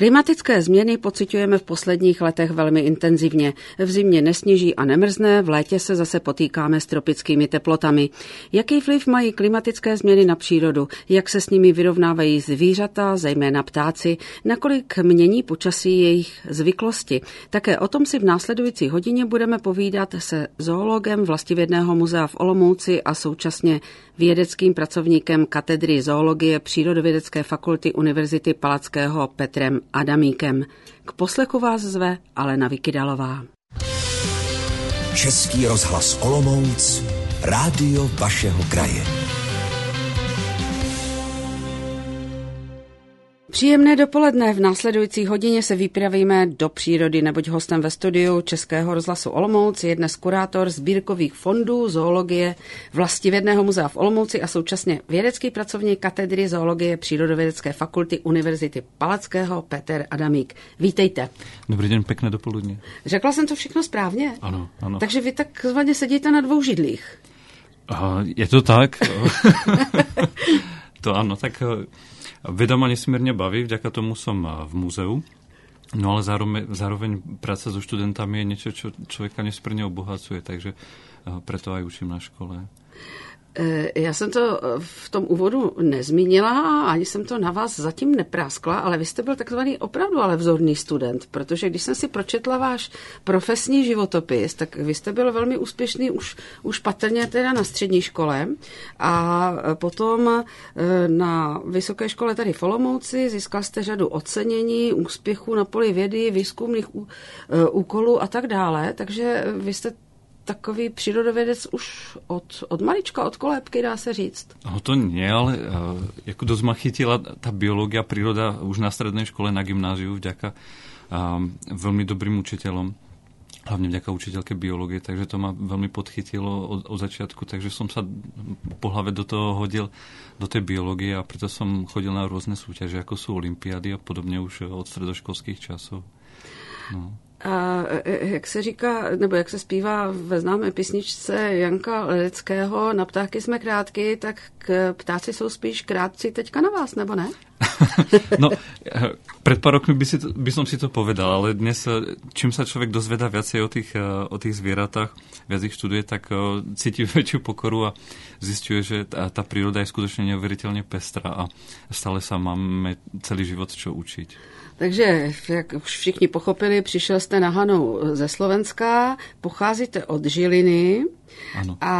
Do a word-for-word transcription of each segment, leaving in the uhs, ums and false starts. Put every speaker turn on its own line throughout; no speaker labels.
Klimatické změny pociťujeme v posledních letech velmi intenzivně. V zimě nesněží a nemrzne, v létě se zase potýkáme s tropickými teplotami. Jaký vliv mají klimatické změny na přírodu? Jak se s nimi vyrovnávají zvířata, zejména ptáci? Nakolik mění počasí jejich zvyklosti? Také o tom si v následující hodině budeme povídat se zoologem Vlastivědného muzea v Olomouci a současně vědeckým pracovníkem katedry zoologie Přírodovědecké fakulty Univerzity Palackého Petrem Adamíkem. K poslechu vás zve Alena Vykydalová.
Český rozhlas Olomouc, rádio vašeho kraje.
Příjemné dopoledne. V následující hodině se vypravíme do přírody, neboť hostem ve studiu Českého rozhlasu Olomouc je dnes kurátor sbírkových fondů zoologie Vlastivědného muzea v Olomouci a současně vědecký pracovník katedry zoologie Přírodovědecké fakulty Univerzity Palackého Petr Adamík. Vítejte.
Dobrý den, pěkné dopoledne.
Řekla jsem to všechno správně?
Ano, ano.
Takže vy takzvaně sedíte na dvou židlích.
Uh, je to tak. To ano, tak... Veda ma nesmierne baví, vďaka tomu som v múzeu, no ale zároveň, zároveň práca so študentami je niečo, čo človeka nesmierne obohacuje, takže preto aj učím na škole.
Já jsem to v tom úvodu nezmínila, ani jsem to na vás zatím nepráskla, ale vy jste byl takzvaný opravdu ale vzorný student, protože když jsem si pročetla váš profesní životopis, tak vy jste byl velmi úspěšný už, už patrně teda na střední škole a potom na vysoké škole tady v Olomouci získal jste řadu ocenění, úspěchů na poli vědy, výzkumných úkolů a tak dále, takže vy jste takový přírodovědec už od, od malička, od kolébky, dá se říct.
No to nie, ale uh, jako dosť ma chytila tá biológia, príroda už na strednej škole, na gymnáziu, vďaka um, veľmi dobrým učiteľom, hlavne vďaka učiteľke biológie, takže to ma veľmi podchytilo od, od začiatku, takže som sa po hlave do toho hodil, do tej biológie a preto som chodil na rôzne súťaže, ako sú olympiády a podobne už od stredoškolských časov. No.
A jak se říká, nebo jak se zpívá ve známé písničce Janka Ledeckého Na ptáky jsme krátky, tak k ptáci jsou spíš krátci teďka na vás, nebo ne?
No, pred pár rokmi by, si to, by som si to povedal, ale dnes, čím sa človek dozvedá viacej o tých, o tých zvieratách, viac ich študuje, tak cíti väčšiu pokoru a zisťuje, že tá, tá príroda je skutočne neuveriteľne pestrá a stále sa máme celý život čo učiť.
Takže, jak už všichni pochopili, přišel jste na Hanu ze Slovenska, pocházíte od Žiliny.
Ano.
A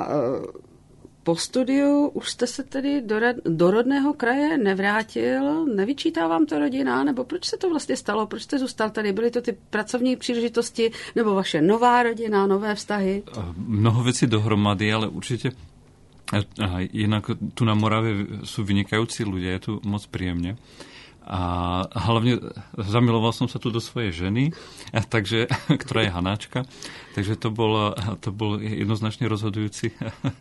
po studiu už jste se tedy do, do rodného kraje nevrátil, nevyčítá vám to rodina, nebo proč se to vlastně stalo, proč jste zůstal tady, byly to ty pracovní příležitosti, nebo vaše nová rodina, nové vztahy?
Mnoho vecí dohromady, ale určitě jinak tu na Morave sú vynikajúci ľudia, je tu moc príjemne. A hlavne zamiloval som sa tu do svojej ženy, takže, ktorá je Hanáčka. Takže to bol, to bol jednoznačne rozhodujúci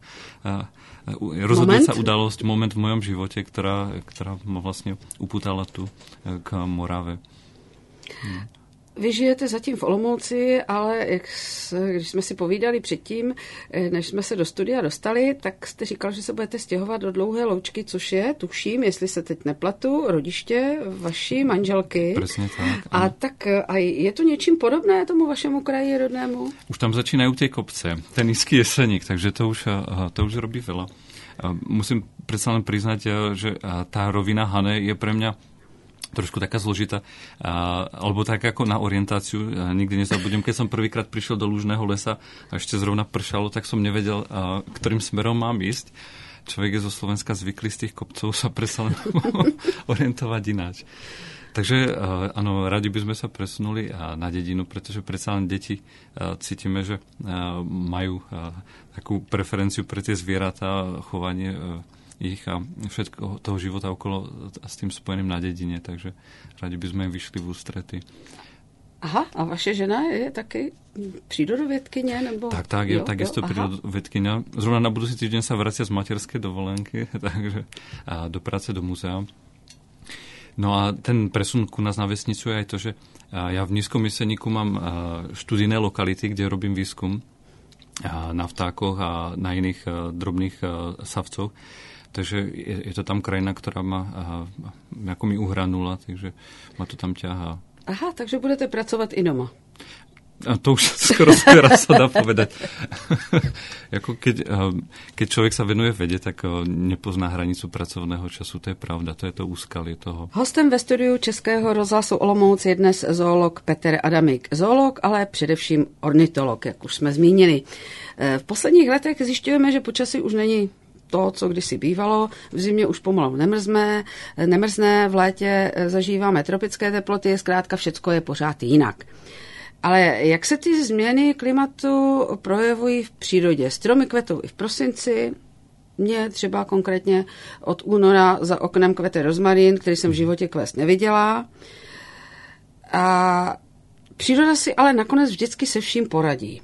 rozhodujúca udalosť, moment v mojom živote, ktorá, ktorá ma vlastne upútala tu k Morave. Hm.
Vy žijete zatím v Olomouci, ale jak, když jsme si povídali předtím, než jsme se do studia dostali, tak jste říkal, že se budete stěhovat do Dlouhé Loučky, což je, tuším, jestli se teď nepletu, rodiště vaší manželky.
Presne tak.
A tak a je to něčím podobné tomu vašemu kraji rodnému?
Už tam začínajú tie kopce, ten nízky jeseník, takže to už, to už robí veľa. Musím predsa len priznať, že tá rovina Hane je pre mňa trošku taká zložitá, a, alebo tak ako na orientáciu. A nikdy nezabudnem, keď som prvýkrát prišiel do Lužného lesa a ešte zrovna pršalo, tak som nevedel, a, ktorým smerom mám ísť. Človek je zo Slovenska zvyklý z tých kopcov sa predsa len orientovať ináč. Takže áno, radi by sme sa presunuli na dedinu, pretože predsa len deti a, cítime, že a, majú a, takú preferenciu pre tie zvieratá, chovanie a, ich a všetko toho života okolo s tým spojeným na dedine, takže radi by sme im vyšli v ústrety.
Aha, a vaše žena je taky prírodovedkyňa? Nebo...
Tak, tak, je takisto prírodovedkyňa. Zrovna na budúci týždeň sa vracia z materskej dovolenky, takže a do práce do múzea. No a ten presun ku nás na vesnicu je aj to, že ja v Nízkom Jeseníku mám študijné lokality, kde robím výskum na vtákoch a na iných drobných savcoch. Takže je, je to tam krajina, ktorá ma ako mi uhranula, takže ma to tam ťahá.
Aha, takže budete pracovať i doma.
A to už skoro raz sa dá povedať. Jako keď, keď človek sa venuje vede, tak nepozná hranicu pracovného času. To je pravda, to je to úskalie toho.
Hostem ve studiu Českého rozhlasu Olomouc je dnes zoolog Petr Adamik. Zoolog, ale především ornitolog, jak už jsme zmínili. V posledních letech zjišťujeme, že počasí už není to, co kdysi bývalo. V zimě už pomalu nemrzne, nemrzne, v létě zažíváme tropické teploty, zkrátka všecko je pořád jinak. Ale jak se ty změny klimatu projevují v přírodě? Stromy kvetou i v prosinci. Mně třeba konkrétně od února za oknem kvete rozmarín, který jsem v životě kvést neviděla. A příroda si ale nakonec vždycky se vším poradí.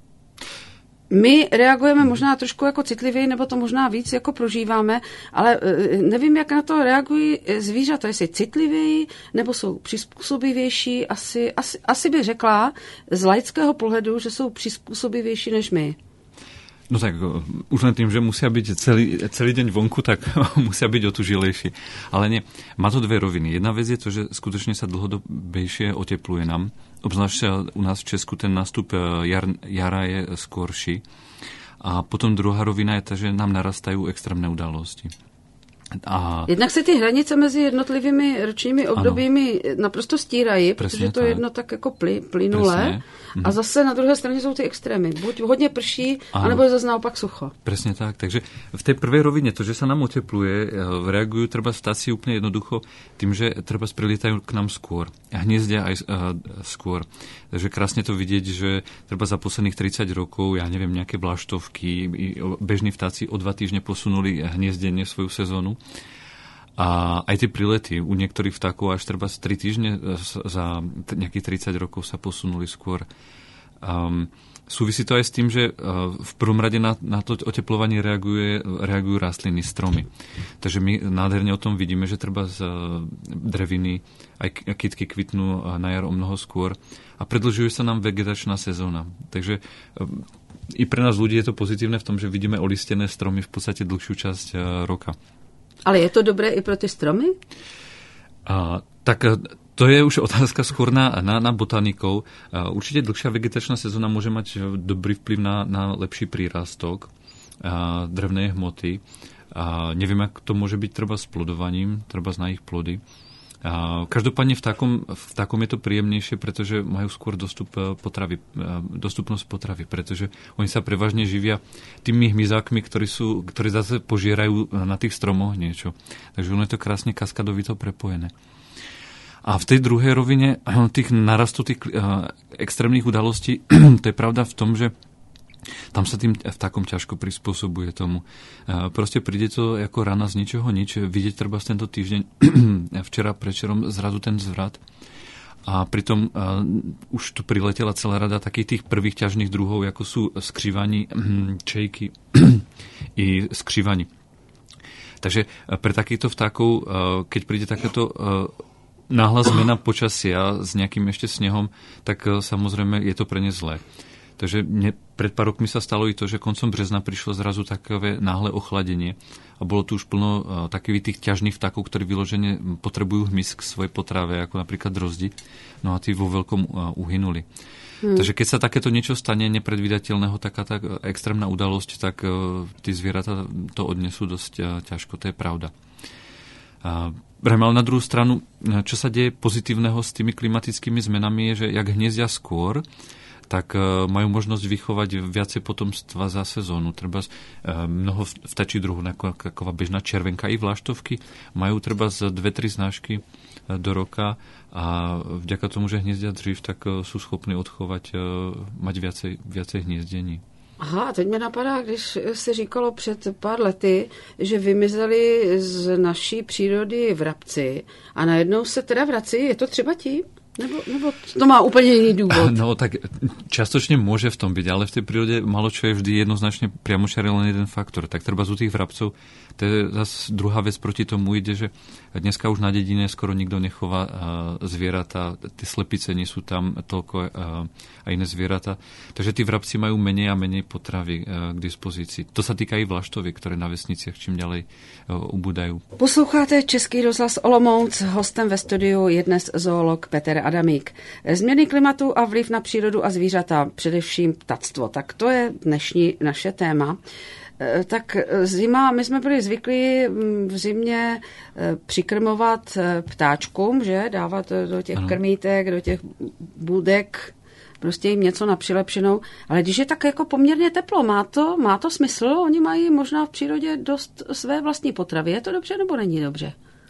My reagujeme možná trošku jako citlivěji, nebo to možná víc jako prožíváme, ale nevím, jak na to reagují zvířata, jestli citlivěji, nebo jsou přizpůsobivější. Asi, asi, asi by řekla z laického pohledu, že jsou přizpůsobivější než my.
No tak už len tým, že musia byť celý, celý deň vonku, tak musia byť otužilejší. Ale nie, má to dve roviny. Jedna vec je to, že skutočne sa dlhodobejšie otepluje nám. Obzvlášť u nás v Česku ten nástup jar, jara je skôrší. A potom druhá rovina je ta, že nám narastajú extrémne udalosti. A...
Jednak se ty hranice mezi jednotlivými ročními obdobími ano. naprosto stírají, Presně protože to je jedno tak jako ply, plynulé. A zase na druhé straně jsou ty extrémy. Buď hodně prší, ano. anebo je zase naopak sucho.
Presne tak. Takže v tej prvej rovine to, že sa nám otepluje, reagujú treba vtáci úplne jednoducho tým, že treba prilietajú k nám skôr. A hniezdia aj uh, skôr. Takže krásne to vidieť, že treba za posledných tridsať rokov, ja neviem, nejaké vlaštovky, bežní vtáci o dva týždne posunuli hniezdenie svoju sezónu. A aj tie prilety u niektorých vtákov až treba tri týždne za nejakých tridsať rokov sa posunuli skôr. Um, súvisí to aj s tým, že uh, v prvom rade na, na to oteplovanie reaguje, reagujú rastliny, stromy. Takže my nádherne o tom vidíme, že treba z uh, dreviny aj kytky kvitnú uh, na jar o mnoho skôr a predĺžuje sa nám vegetačná sezóna. Takže uh, i pre nás ľudí je to pozitívne v tom, že vidíme olistené stromy v podstate dlhšiu časť uh, roka.
Ale je to dobré i pro ty stromy?
A, tak to je už otázka skôr na, na, na botanikov. A, určite dlhšia vegetačná sezóna môže mať dobrý vplyv na, na lepší prírastok a, drevnej hmoty. A, neviem, ako to môže byť treba s plodovaním, treba na ich plody. A, každopádne v takom, v takom je to príjemnejšie, pretože majú skôr dostup potravy, dostupnosť potravy, pretože oni sa prevažne živia tými hmyzákmi, ktorí, sú, ktorí zase požierajú na tých stromoch niečo. Takže ono je to krásne kaskadovito prepojené. A v tej druhej rovine tých narastu tých extrémnych udalostí, to je pravda v tom, že tam sa tým vtákom ťažko prispôsobuje tomu. Proste príde to ako rana z ničoho nič. Vidieť treba z tento týždeň, včera prečerom zrazu ten zvrat. A pritom uh, už tu priletela celá rada takých tých prvých ťažných druhov, ako sú skřivani, čejky i skřivani. Takže pre takýchto vtákov, uh, keď príde takéto uh, náhla zmena počasia s nejakým ešte snehom, tak uh, samozrejme je to pre ne zlé. Takže mne pred pár rokmi sa stalo i to, že koncom března prišlo zrazu takové náhle ochladenie a bolo tu už plno uh, takých tých ťažných vtákov, ktorí vyložene potrebujú hmyz k svojej potrave, ako napríklad drozdi. No a tí vo veľkom uh, uhynuli. Hmm. Takže keď sa takéto niečo stane nepredvídateľného, taká tak extrémna udalosť, tak uh, tí zvieratá to odnesú dosť uh, ťažko, to je pravda. Uh, ale na druhú stranu, čo sa deje pozitívneho s tými klimatickými zmenami je, že jak hniezdia skôr, tak majú možnosť vychovať viacej potomstva za sezónu. Treba mnoho vtačí druhú, ako taková bežná červenka i vlaštovky, majú treba z dve tri znášky do roka a vďaka tomu, že hniezdia dřív, tak sú schopní odchovať, mať viacej, viacej hniezdení.
Aha, teď mě napadá, když se říkalo před pár lety, že vymizeli z naší přírody vrabci a najednou se teda vrací, je to třeba tím? Nebo, nebo to má úplne iný dôvod?
No tak častočne môže v tom byť, ale v tej prírode malo čo je vždy jednoznačne priamočiare len jeden faktor. Tak treba z tých vrabcov, to je zase druhá vec proti tomu ide, že dneska už na dedine skoro nikto nechová zvieratá, tie slepice nie sú tam toľko a iné zvieratá. Takže tí vrabci majú menej a menej potravy k dispozícii. To sa týka i vlaštoviek, ktoré na vesniciach čím ďalej ubúdajú.
Posloucháte Český rozhlas Olomouc. Hostem ve studiu je dnes zoolog Petr Adamík. Změny klimatu a vliv na přírodu a zvířata, především ptactvo. Tak to je dnešní naše téma. Tak zima, my jsme byli zvyklí v zimě přikrmovat ptáčkům, že? Dávat do těch ano. krmítek, do těch budek, prostě jim něco na přilepšenou. Ale když je tak jako poměrně teplo, má to, má to smysl? Oni mají možná v přírodě dost své vlastní potravy. Je to dobře nebo není dobře?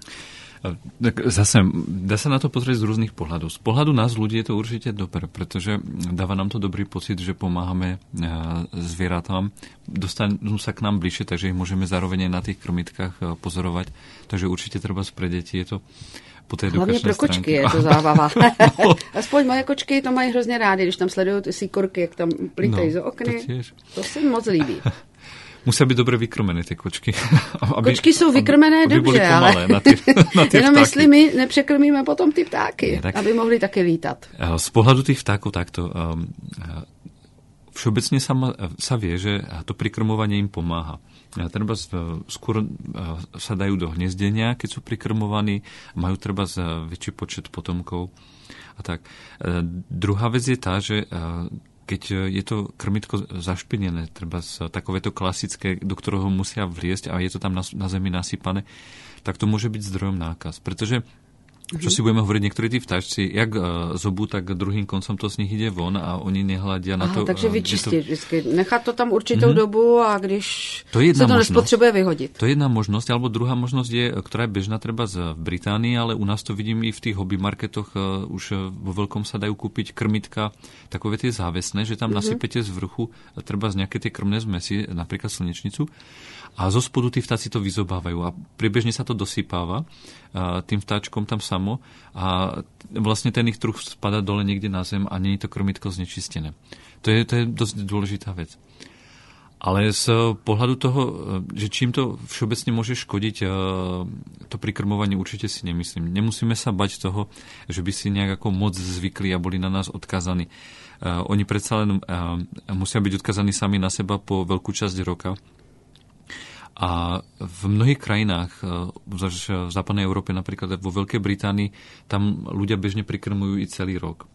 Tak zase, dá sa na to pozrieť z rôznych pohľadov. Z pohľadu nás ľudí je to určite dobré, pretože dáva nám to dobrý pocit, že pomáhame zvieratám, dostanú sa k nám bližšie, takže ich môžeme zároveň aj na tých krmitkách pozorovať. Takže určite treba pre deti je to po tej
hlavně pro kočky
stránky.
Je to zábava. No. Aspoň moje kočky to mají hrozně rádi, když tam sledují ty síkorky, jak tam plítají no, z okny. To, to si moc líbí.
Musia byť dobre vykrmené tie kočky.
Aby, kočky sú vykrmené
aby,
dobře,
aby
ale
na tie, na tie
jenom jestli my nepřekrmíme potom ty ptáky, tak, aby mohli také lítat.
Z pohľadu tých vtákov takto um, všeobecne sa, ma, sa vie, že to prikrmovanie im pomáha. Treba skôr sa dajú do hniezdenia, keď sú prikrmovaní, majú treba väčší počet potomkov a tak. Druhá vec je tá, že keď je to krmitko zašpinené, treba takovéto klasické, do ktorého musia vliesť a je to tam na, na zemi nasypané, tak to môže byť zdrojom nákaz. Pretože čo si budeme hovoriť, niektorí tí vtáčci, jak zobú, tak druhým koncom to z nich ide von a oni nehľadia na to.
Aha, takže vyčistit to... vždycky. Nechat to tam určitou mm-hmm. dobu a když
to
sa to nespotřebuje vyhodit.
To je jedna možnosť, alebo druhá možnosť je, ktorá je bežná treba v Británii, ale u nás to vidím i v tých hobby marketoch, už vo veľkom sa dajú kúpiť krmitka, takové tie závesné, že tam mm-hmm. nasypete z vrchu treba z nejaké tie krmné zmesi, napríklad slnečnicu. A zo spodu tí vtáci to vyzobávajú a priebežne sa to dosypáva tým vtáčkom tam samo a vlastne ten ich druh spadá dole niekde na zem a nie je to krmitko znečistené. To je, to je dosť dôležitá vec. Ale z pohľadu toho, že čím to všeobecne môže škodiť, to prikrmovanie určite si nemyslím. Nemusíme sa bať toho, že by si nejak ako moc zvykli a boli na nás odkazaní. Oni predsa len musia byť odkazaní sami na seba po veľkú časť roka. A v mnohých krajinách, v západnej Európe, napríklad vo Veľkej Británii, tam ľudia bežne prikrmujú i celý rok.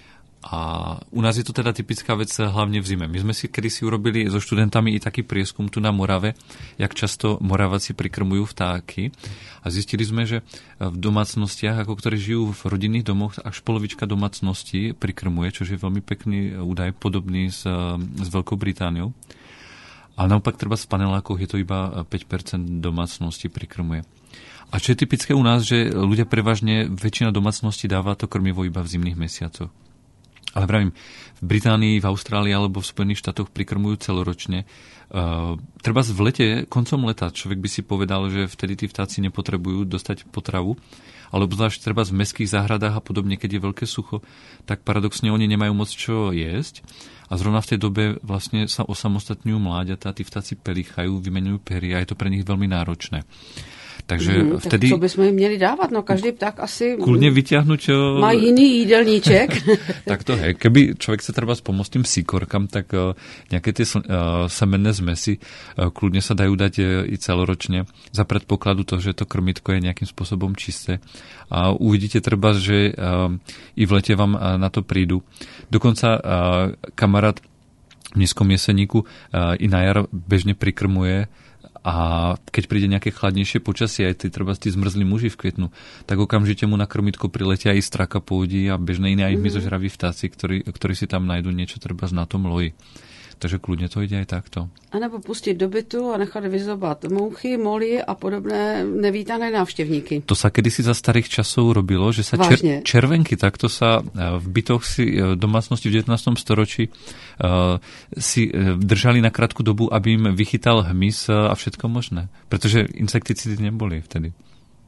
A u nás je to teda typická vec hlavne v zime. My sme si kedysi urobili so študentami i taký prieskum tu na Morave, jak často Moravaci prikrmujú vtáky. A zistili sme, že v domácnostiach, ako ktoré žijú v rodinných domoch, až polovička domácností prikrmuje, čo je veľmi pekný údaj, podobný s, s Veľkou Britániou. Ale naopak treba v panelákoch je to iba päť percent domácností prikrmuje. A čo je typické u nás, že ľudia prevažne, väčšina domácností dáva to krmivo iba v zimných mesiacoch. Ale pravím, v Británii, v Austrálii alebo v Spojených štátoch prikrmujú celoročne. Uh, treba v lete, koncom leta, človek by si povedal, že vtedy tí vtáci nepotrebujú dostať potravu, ale obzvlášť treba v mestských záhradách a podobne, keď je veľké sucho, tak paradoxne oni nemajú moc čo jesť. A zrovna v tej dobe vlastne sa osamostatňujú mláďatá, tí vtáci pelíchajú, vymenujú pery a je to pre nich veľmi náročné. Takže
hmm,
vtedy...
Tak co bychom jim měli dávat? No každý pták asi...
Kľudne vyťahnuť...
Má jiný jídelníček.
Tak to hej. Keby človek sa treba pomôcť tým síkorkam, tak uh, nejaké tie uh, semenné zmesy uh, kľudne sa dajú dať uh, i celoročne za predpokladu toho, že to krmitko je nejakým spôsobom čisté. A uvidíte treba, že uh, i v lete vám uh, na to prídu. Dokonca uh, kamarát v nízkom jeseníku uh, i na jar bežne prikrmuje. A keď príde nejaké chladnejšie počasie, aj tí, treba tí zmrzlí muži v kvietnu, tak okamžite mu na krmitko priletia aj straka pôvodí a bežné iné aj hmyzožraví vtáci, ktorí, ktorí si tam nájdú niečo treba na tom loji. Takže kľudne to ide aj takto.
A nebo pustit do bytu a nechat vyzobat mouchy, moly a podobné nevítané návštevníky.
To sa kedysi za starých časov robilo, že sa čer, červenky, takto sa v bytoch si domácnosti v devätnástom storočí uh, si držali na krátku dobu, aby im vychytal hmyz a všetko možné. Pretože insekticídy neboli vtedy.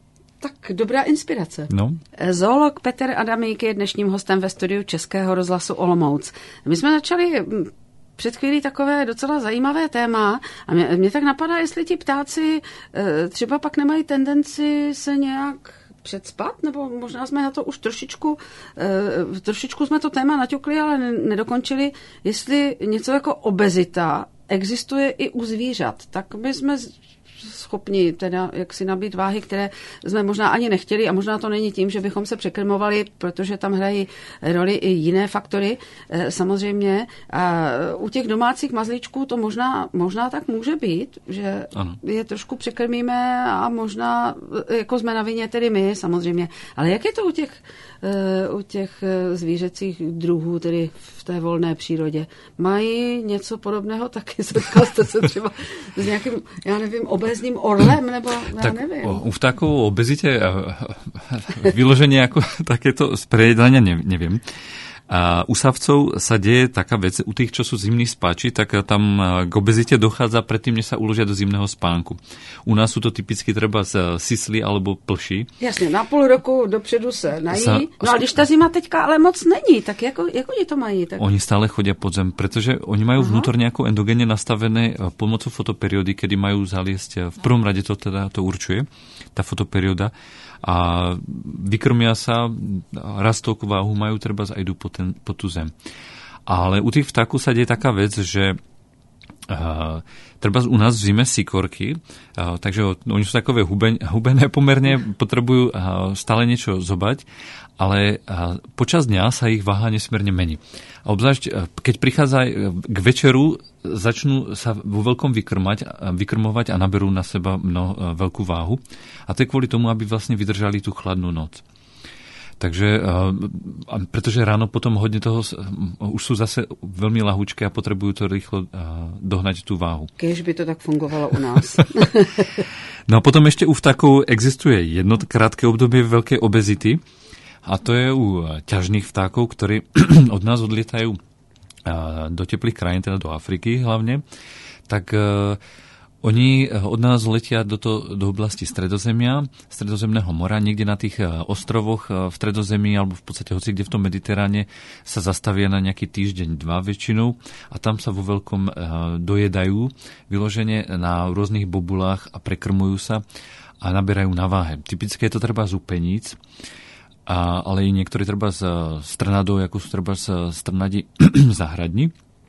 Tak dobrá inspirace.
No.
Zoolog Petr Adamík je dnešním hostem ve studiu Českého rozhlasu Olomouc. My jsme začali před chvílí takové docela zajímavé téma a mě, mě tak napadá, jestli ti ptáci třeba pak nemají tendenci se nějak předspat, nebo možná jsme na to už trošičku, trošičku jsme to téma naťukli, ale nedokončili, jestli něco jako obezita existuje i u zvířat. Tak my jsme schopni teda jak si nabít váhy, které jsme možná ani nechtěli a možná to není tím, že bychom se překrmovali, protože tam hrají roli i jiné faktory, samozřejmě. A u těch domácích mazlíčků to možná, možná tak může být, že ano. Je trošku překrmíme a možná jako jsme na vině tedy my, samozřejmě. Ale jak je to u těch, u těch zvířecích druhů, tedy v té volné přírodě? Mají něco podobného taky? Setkal jste se třeba s nějakým, já nevím, obézním orlem, nebo já
tak
nevím.
U vtákov o obezite vyloženie ako takéto sprejedlenia neviem. A u savcov sa deje taká vec, u tých, čo sú zimní spáči, tak tam k obezite dochádza predtým, než sa uložia do zimného spánku. U nás sú to typicky treba z sisly alebo plší.
Jasně, na půl roku dopředu se nají. Sa, no a když ta zima teďka ale moc není, tak jako, jak oni to mají? Tak...
Oni stále chodia pod zem, pretože oni majú vnútorne ako endogénne nastavené pomocou fotoperiódy, kedy majú zaliesť, v prvom rade to teda to určuje, tá fotoperióda, a vykrmia sa, rastú váhu, majú treba aj idú po, ten, po tú zem. Ale u tých vtákov sa deje taká vec, že uh, treba u nás v zime sikorky, uh, takže oni sú takové huben, hubené pomerne, potrebujú uh, stále niečo zobať, ale uh, počas dňa sa ich váha nesmierne mení. A obzvlášť, uh, keď prichádza k večeru, začnú sa vo veľkom vykrmať, vykrmovať a naberú na seba mno, veľkú váhu. A to je kvôli tomu, aby vlastne vydržali tú chladnú noc. Takže, pretože ráno potom hodne toho, už sú zase veľmi lahúčké a potrebujú to rýchlo dohnať tú váhu.
Kež by to tak fungovalo u nás.
No a potom ešte u vtákov existuje jedno krátke obdobie veľkej obezity a to je u ťažných vtákov, ktorí od nás odlietajú do teplých krajín, teda do Afriky hlavne, tak uh, oni od nás letia do, to, do oblasti Stredozemia, Stredozemného mora, niekde na tých uh, ostrovoch uh, v Stredozemí alebo v podstate hoci kde v tom Mediteráne sa zastavia na nejaký týždeň, dva väčšinou a tam sa vo veľkom uh, dojedajú vyložene na rôznych bobulách a prekrmujú sa a naberajú na váhe. Typické je to treba z upeníc, A, ale i niektorí treba z strnadov, ako sú treba z strnadi záhradní.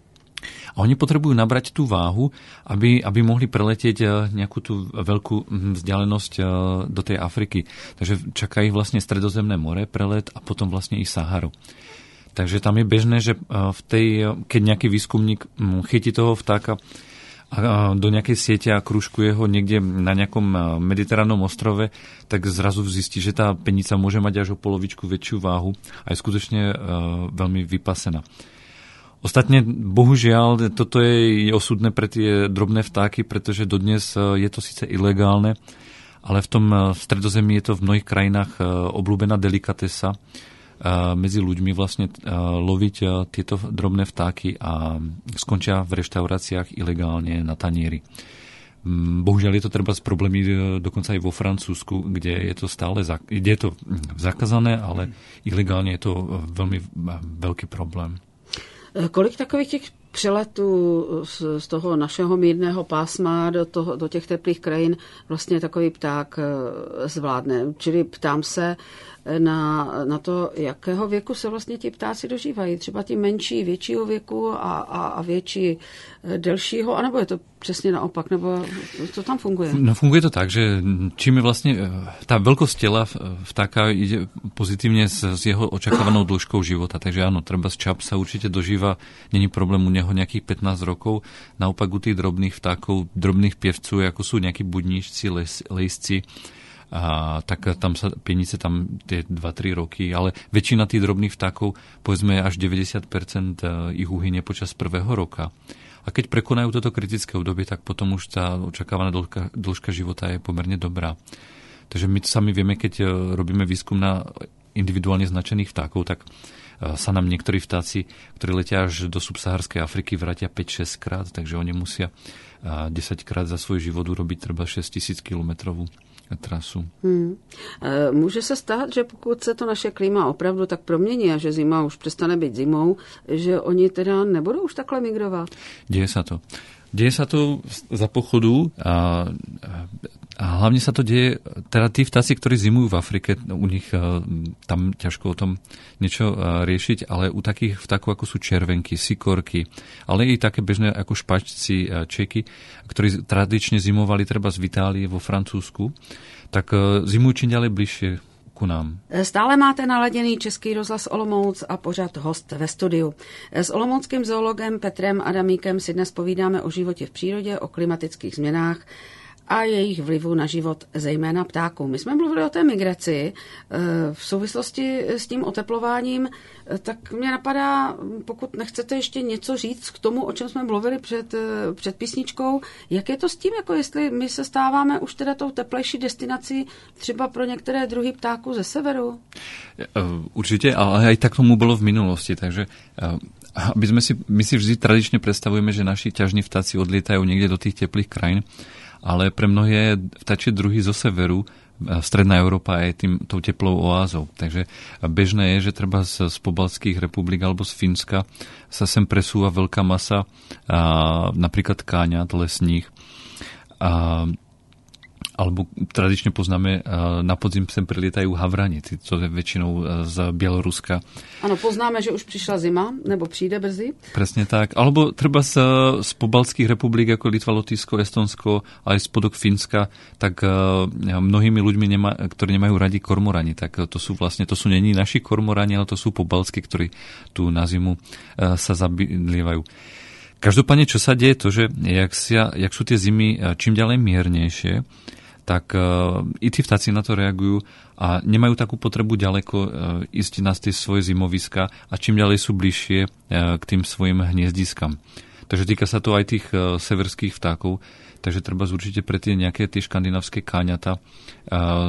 A oni potrebujú nabrať tú váhu, aby, aby mohli preletieť nejakú tú veľkú vzdialenosť do tej Afriky. Takže čaká ich vlastne Stredozemné more, prelet a potom vlastne i Saharu. Takže tam je bežné, že v tej, keď nejaký výskumník chytí toho vtáka do nejakej siete a kružkuje ho niekde na nejakom mediteránnom ostrove, tak zrazu zistí, že tá penica môže mať až o polovičku väčšiu váhu a je skutočne veľmi vypasená. Ostatne, bohužiaľ, toto je osudné pre tie drobné vtáky, pretože dodnes je to síce ilegálne, ale v tom Stredozemí je to v mnohých krajinách obľúbená delikatesa medzi ľuďmi vlastne loviť tieto drobné vtáky a skončia v reštauráciách ilegálne na tanieri. Bohužiaľ je to treba z problémy dokonca aj vo Francúzsku, kde je to stále kde je to zakázané, ale ilegálne je to veľmi veľký problém.
Kolik takových těch přeletů z, z toho našeho mírného pásma do, toho, do těch teplých krajin vlastně takový pták zvládne? Čili ptám se na, na to, jakého věku se vlastně ti ptáci dožívají. Třeba ti menší většího věku a, a, a větší delšího, anebo je to přesně naopak, nebo to tam funguje?
No funguje to tak, že čím je vlastne tá veľkosť tela vtáka ide pozitívne s, s jeho očakávanou dĺžkou života. Takže áno, treba z čap sa určite dožíva, není problém u neho nejakých pätnásť rokov. Naopak u tých drobných vtákov, drobných pievcov, ako sú nejakí budníčci, les, lejsci, a tak tam sa pienice tam tie dva tri roky, ale väčšina tých drobných vtákov, povedzme až deväťdesiat percent ich uhynie počas prvého roka. A keď prekonajú toto kritické obdobie, tak potom už tá očakávaná dĺžka, dĺžka života je pomerne dobrá. Takže my sami vieme, keď robíme výskum na individuálne značených vtákov, tak sa nám niektorí vtáci, ktorí letia až do subsaharskej Afriky, vrátia päť šesť krát, takže oni musia desať krát za svoj život urobiť treba šesť tisíc kilometrovú trasu.
Hmm. Může se stát, že pokud se to naše klima opravdu tak promění a že zima už přestane být zimou, že oni teda nebudou už takhle migrovat?
Deje sa to. Deje sa to za pochodu a, a hlavne sa to deje, teda tí vtáci, ktorí zimujú v Afrike, u nich tam ťažko o tom niečo riešiť, ale u takých vtákov, ako sú červenky, sikorky, ale i také bežné ako špačci, čeky, ktorí tradične zimovali treba z Itálie vo Francúzsku, tak zimujú čím ďalej bližšie ku nám.
Stále máte naladěný Český rozhlas Olomouc a pořad Host ve studiu. S olomouckým zoologem Petrem Adamíkem si dnes povídáme o životě v přírodě, o klimatických změnách a jejich vlivu na život zejména ptáků. My jsme mluvili o té migraci v souvislosti s tím oteplováním, tak mě napadá, pokud nechcete ještě něco říct k tomu, o čem jsme mluvili před, před písničkou, jak je to s tím, jako jestli my se stáváme už teda tou teplejší destinací třeba pro některé druhy ptáků ze severu?
Určite, ale aj tak tomu bolo v minulosti, takže aby sme si, my si vždy tradične predstavujeme, že naši ťažní vtáci odlietajú niekde do tých teplých krajín, ale pre mnohé vtáčie druhy zo severu Stredná Európa je tým, tou teplou oázou. Takže bežné je, že treba z, z pobaltských republik alebo z Fínska sa sem presúva veľká masa, a, napríklad káňat lesných, a, alebo tradične poznáme, na podzim sem prilietajú havrani, to je väčšinou z Bieloruska.
Áno, poznáme, že už prišla zima, nebo přijde brzy.
Presne tak. Alebo treba z, z pobaltských republik, ako Litva, Lotyšsko, Estonsko, aj spodok Fínska, tak mnohými ľuďmi, nema, ktorí nemajú radi kormorani, tak to sú vlastne, to sú není naši kormorani, ale to sú pobaltskí, ktorí tu na zimu sa zabydlievajú. Každopádne, čo sa deje, to, že jak, sa, jak sú tie zimy čím ďalej miernejšie, tak uh, i tí vtáci na to reagujú a nemajú takú potrebu ďaleko uh, ísť na tie svoje zimoviska a čím ďalej sú bližšie uh, k tým svojim hniezdiskám. Takže týka sa to aj tých uh, severských vtákov, takže treba určite pre tie nejaké tie škandinávské káňata uh,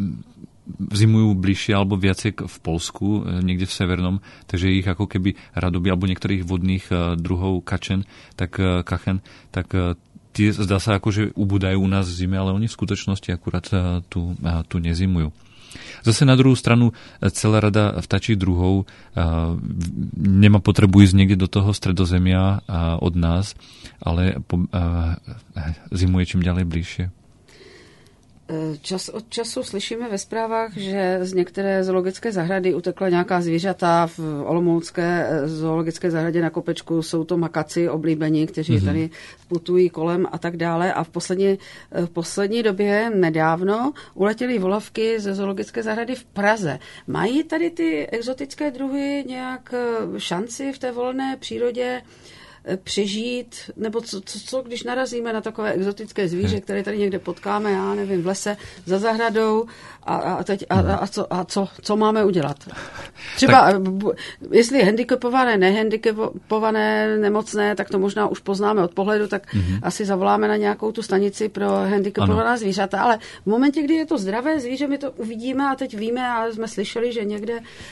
zimujú bližšie alebo viacej v Polsku, uh, niekde v severnom, takže ich ako keby radoby alebo niektorých vodných uh, druhov kačen, tak uh, kachen, tak uh, tie zdá sa ako, že ubúdajú u nás v zime, ale oni v skutočnosti akurát tu, tu nezimujú. Zase na druhú stranu celá rada vtáčich druhov nemá potrebu ísť niekde do toho stredozemia od nás, ale zimuje čím ďalej bližšie.
Čas od času slyšíme ve zprávách, že z některé zoologické zahrady utekla nějaká zvířata. V olomoucké zoologické zahradě na Kopečku jsou to makaci oblíbení, kteří mm-hmm. tady putují kolem a tak dále. A v poslední, v poslední době nedávno uletěly volavky ze zoologické zahrady v Praze. Mají tady ty exotické druhy nějak šanci v té volné přírodě přežít, nebo co, co, co, když narazíme na takové exotické zvíře, které tady někde potkáme, já nevím, v lese, za zahradou a, a teď a, a, co, a co, co máme udělat? Třeba, tak, jestli je handicapované, nehandicapované, nemocné, tak to možná už poznáme od pohledu, tak mm-hmm. asi zavoláme na nějakou tu stanici pro handicapovaná ano. zvířata, ale v momentě, kdy je to zdravé zvíře, my to uvidíme a teď víme a jsme slyšeli, že někde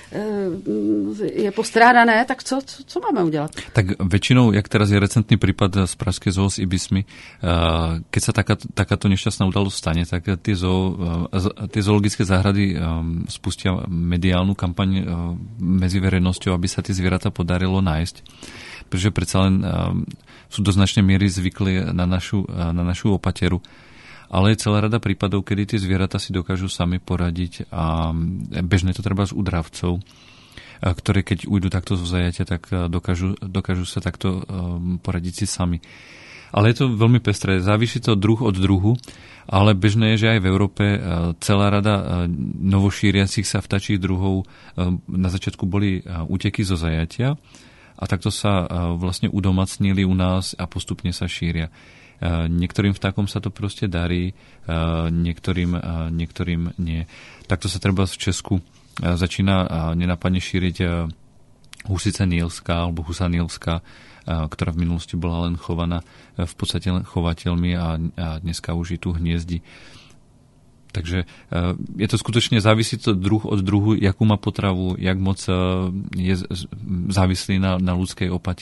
je postrádané, tak co, co, co máme udělat?
Tak většinou, jak teraz je recentný prípad z pražskej zoo s ibismi, keď sa taká, takáto nešťastná udalosť stane, tak tie, zoo, tie zoologické záhrady spustia mediálnu kampaň medzi verejnosťou, aby sa tie zvieratá podarilo nájsť. Pretože predsa len sú do značnej miery zvykli na našu, na našu opateru. Ale je celá rada prípadov, kedy tie zvieratá si dokážu sami poradiť a bežne to treba z udravcov, ktoré keď ujdu takto zo zajatia, tak dokážu, dokážu sa takto um, poradiť si sami. Ale je to veľmi pestré. Závisí to druh od druhu, ale bežné je, že aj v Európe uh, celá rada uh, novošíriacich sa vtáčich druhov uh, na začiatku boli uh, úteky zo zajatia a takto sa uh, vlastne udomacnili u nás a postupne sa šíria. Uh, niektorým vtákom sa to proste darí, uh, niektorým, uh, niektorým nie. Takto sa treba v Česku začína nenápadne šíriť husica nílska alebo husa nílska, ktorá v minulosti bola len chovaná v podstate len chovateľmi a, a dneska už je tu hniezdi. Takže je to skutočne, závisí to druh od druhu, jakú má potravu, jak moc je závislý na, na ľudskej opatere.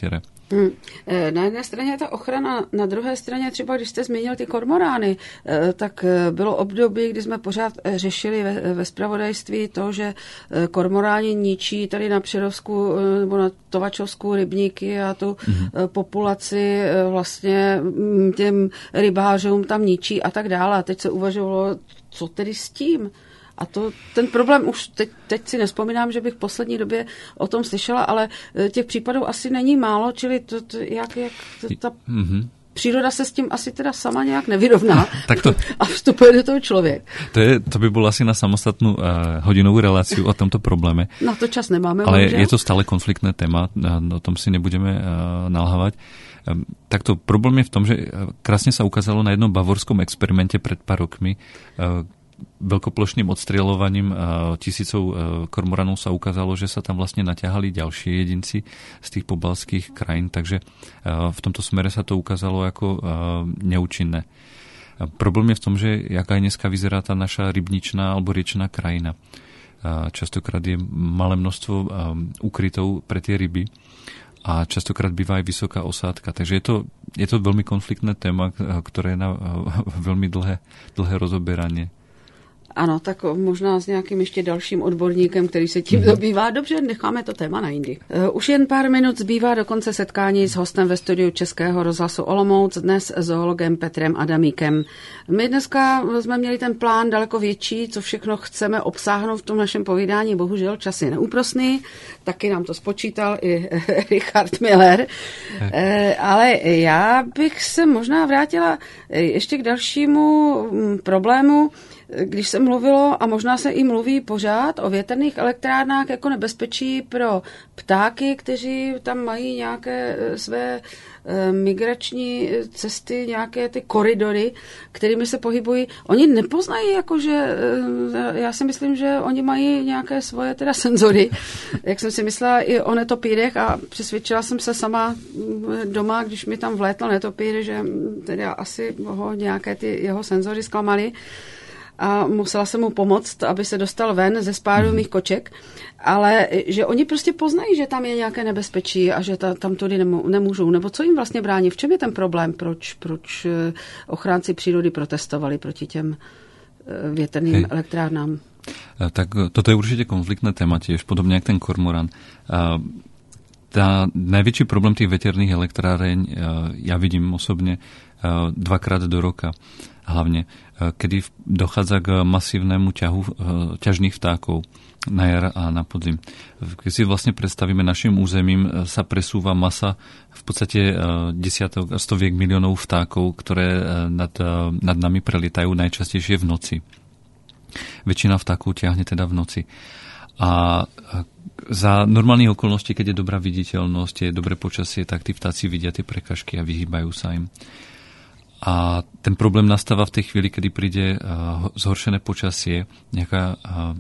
Hmm. Na jedné straně je ta ochrana, na druhé straně třeba, když jste zmínil ty kormorány, tak bylo období, kdy jsme pořád řešili ve, ve zpravodajství to, že kormoráni ničí tady na Přerovsku nebo na Tovačovsku rybníky a tu mm-hmm. populaci vlastně těm rybářům tam ničí a tak dále. A teď se uvažovalo, co tedy s tím? A to, ten problém už teď, teď si nespomínám, že bych v poslední době o tom slyšela, ale těch případů asi není málo, čili to, to, jak, jak to, ta mm-hmm. příroda se s tím asi teda sama nějak nevyrovná tak to, a vstupuje do toho člověk.
To, je, to by bylo asi na samostatnou uh, hodinovou reláciu o tomto probléme.
Na to čas nemáme.
Ale
bohužel.
Je to stále konfliktné téma, o tom si nebudeme uh, nalhávať. Um, takto problém je v tom, že krásne sa ukázalo na jednom bavorskom experimente pred pár rokmi, uh, veľkoplošným odstrieľovaním tisícov kormoranov sa ukázalo, že sa tam vlastne naťahali ďalšie jedinci z tých pobalských krajín, takže v tomto smere sa to ukázalo ako neúčinné. Problém je v tom, že jaká aj dneska vyzerá tá naša rybničná alebo riečná krajina. Častokrát je malé množstvo úkrytov pre tie ryby a častokrát býva aj vysoká osádka. Takže je to, je to veľmi konfliktné téma, ktoré je na veľmi dlhé, dlhé rozoberanie.
Ano, tak možná s nějakým ještě dalším odborníkem, který se tím zabývá. Dobře, necháme to téma na jindy. Už jen pár minut zbývá do konce setkání s hostem ve studiu Českého rozhlasu Olomouc, dnes zoologem Petrem Adamíkem. My dneska jsme měli ten plán daleko větší, co všechno chceme obsáhnout v tom našem povídání. Bohužel čas je neúprosný, taky nám to spočítal i Richard Miller. Ale já bych se možná vrátila ještě k dalšímu problému, když se mluvilo, a možná se i mluví pořád, o větrných elektrárnách jako nebezpečí pro ptáky, kteří tam mají nějaké své migrační cesty, nějaké ty koridory, kterými se pohybují. Oni nepoznají, jakože, já si myslím, že oni mají nějaké svoje teda senzory, jak jsem si myslela i o netopírech, a přesvědčila jsem se sama doma, když mi tam vlétl netopír, že teda asi ho nějaké ty jeho senzory zklamaly. A musela jsem mu pomoct, aby se dostal ven ze spádu mých koček, ale že oni prostě poznají, že tam je nějaké nebezpečí a že ta, tam tudy nemůžou. Nebo co jim vlastně brání? V čem je ten problém? Proč, proč ochránci přírody protestovali proti těm větrným Hej. elektrárnám?
Tak toto je určite konfliktné téma tiež, podobne jak ten kormoran. Tá najväčší problém tých veterných elektráreň ja vidím osobne dvakrát do roka. Hlavne, kedy dochádza k masívnemu ťahu ťažných vtákov na jar a na podzim. Keď si vlastne predstavíme, našim územím sa presúva masa v podstate desiatok a stoviek miliónov vtákov, ktoré nad, nad nami prelietajú najčastejšie v noci. Väčšina vtákov ťahne teda v noci. A za normálnych okolností, keď je dobrá viditeľnosť, je dobré počasie, tak tí vtáci vidia tie prekažky a vyhýbajú sa im. A ten problém nastáva v tej chvíli, kedy príde zhoršené počasie, nejaká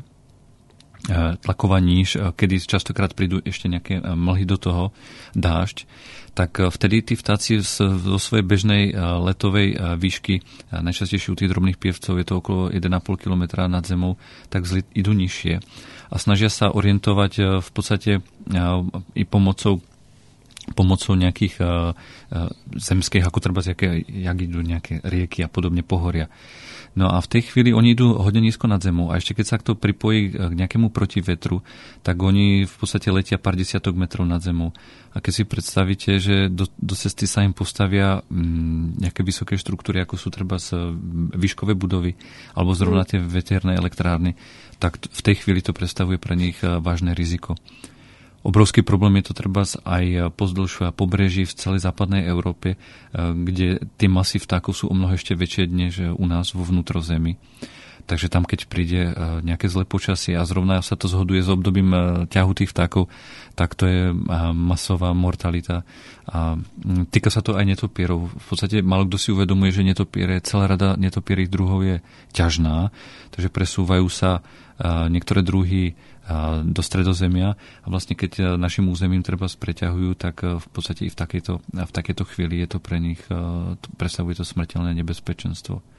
tlaková níž, kedy častokrát prídu ešte nejaké mlhy do toho, dážď, tak vtedy tí vtáci zo svojej bežnej letovej výšky, najčastejšie u tých drobných pievcov je to okolo jeden a pol kilometra nad zemou, tak idú nižšie a snažia sa orientovať v podstate i pomocou pomocou nejakých uh, uh, zemských, ako treba, jaké, jak idú nejaké rieky a podobne pohoria. No a v tej chvíli oni idú hodne nízko nad zemou a ešte keď sa to pripojí k nejakému protivetru, tak oni v podstate letia pár desiatok metrov nad zemou. A keď si predstavíte, že do, do cesty sa im postavia mm, nejaké vysoké štruktúry, ako sú treba z výškové budovy alebo zrovna tie veterné elektrárny, tak v tej chvíli to predstavuje pre nich vážne riziko. Obrovský problém je to treba aj pozdĺž pobreží v celej západnej Európe, kde tie masy vtákov sú o mnoho ešte väčšie než u nás vo vnútrozemí. Takže tam, keď príde nejaké zlé počasie a zrovna sa to zhoduje s obdobím ťahu tých vtákov, tak to je masová mortalita. A týka sa to aj netopierov. V podstate málo kto si uvedomuje, že netopiere, celá rada netopierých druhov je ťažná, takže presúvajú sa niektoré druhy do stredozemia a vlastne keď našim územím treba spreťahujú, tak v podstate i v takejto, v takejto chvíli je to pre nich, predstavuje to smrteľné nebezpečenstvo.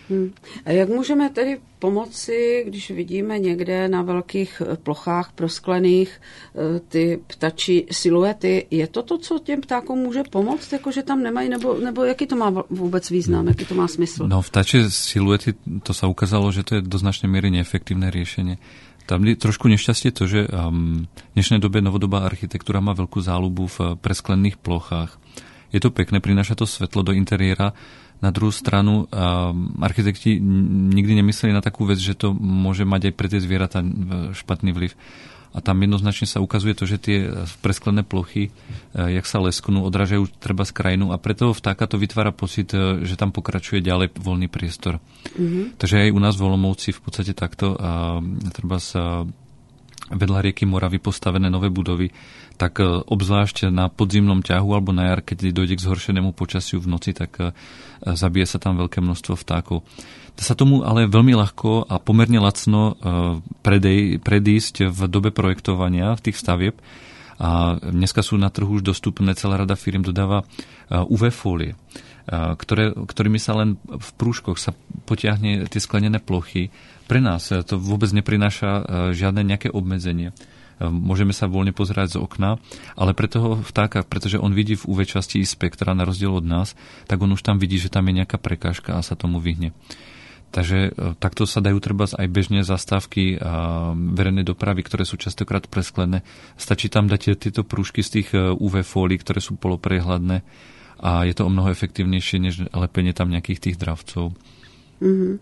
Hmm. A jak můžeme tedy pomoci, když vidíme někde na velkých plochách prosklených ty ptačí siluety? Je to to, co těm ptákům může pomoct, jako že tam nemají, nebo, nebo jaký to má vůbec význam, jaký to má smysl?
No, vtačie siluety, to sa ukázalo, že to je do značnej miery neefektívne riešenie. Tam je trošku nešťastie to, že um, v dnešnej dobe novodobá architektúra má veľkú záľubu v presklených plochách. Je to pekné, prináša to svetlo do interiéra. Na druhú stranu, um, architekti nikdy nemysleli na takú vec, že to môže mať aj pre tie zvieratá špatný vplyv. A tam jednoznačne sa ukazuje to, že tie presklené plochy, jak sa lesknú, odrážajú treba z krajinu a preto vtáka to vytvára pocit, že tam pokračuje ďalej voľný priestor. Mm-hmm. Takže aj u nás v Olomouci v podstate takto a treba sa vedľa rieky Moravy postavené nové budovy, tak obzvlášť na podzimnom ťahu alebo na jar, keď dojde k zhoršenému počasiu v noci, tak zabije sa tam veľké množstvo vtákov. Dá sa tomu ale veľmi ľahko a pomerne lacno predej, predísť v dobe projektovania tých stavieb. A dneska sú na trhu už dostupné, celá rada firiem dodáva ú vé fólie, ktoré, ktorými sa len v prúžkoch sa potiahne tie sklenené plochy. Pre nás to vôbec neprináša žiadne nejaké obmedzenie. Môžeme sa voľne pozerať z okna, ale pre toho vtáka, pretože on vidí v ú vé časti spektra na rozdiel od nás, tak on už tam vidí, že tam je nejaká prekážka a sa tomu vyhne. Takže takto sa dajú treba aj bežne zastávky a verejnej dopravy, ktoré sú častokrát presklené. Stačí tam dať tieto prúžky z tých ú vé fólií, ktoré sú poloprehľadné a je to o mnoho efektívnejšie, než lepenie tam nejakých tých dravcov.
Mm-hmm.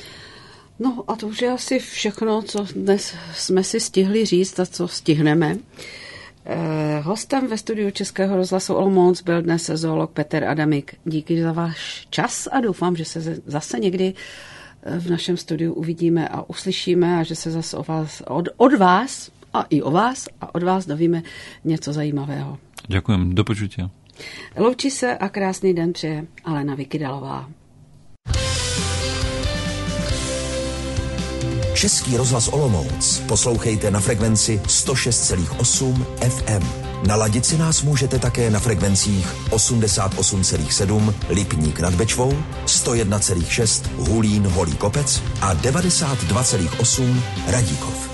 No a to už je asi všechno, co dnes jsme si stihli říct a co stihneme. Eh, hostem ve studiu Českého rozhlasu Olomouc byl dnes zoolog Petr Adamik. Díky za váš čas a doufám, že se zase někdy v našem studiu uvidíme a uslyšíme a že se zase o vás, od, od vás a i o vás a od vás dovíme něco zajímavého.
Ďakujem, do počutia.
Loučí se a krásný den přeje Alena Vykydalová.
Český rozhlas Olomouc poslouchejte na frekvenci sto šest celá osm ef em. Naladit si nás můžete také na frekvencích osmdesát osm celá sedm Lipník nad Bečvou, sto jedna celá šest Hulín Holý Kopec a devadesát dva celá osm Radíkov.